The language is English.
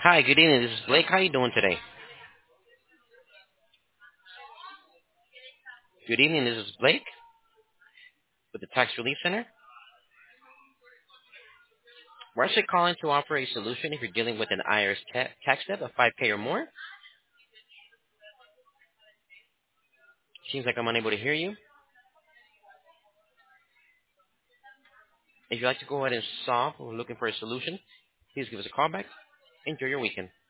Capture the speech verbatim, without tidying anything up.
Hi, good evening. This is Blake. How you doing today? Good evening. This is Blake with the Tax Relief Center. We're actually calling to offer a solution if you're dealing with an I R S ta- tax debt of five k or more. Seems like I'm unable to hear you. If you'd like to go ahead and solve or looking for a solution, please give us a call back. Enjoy your weekend.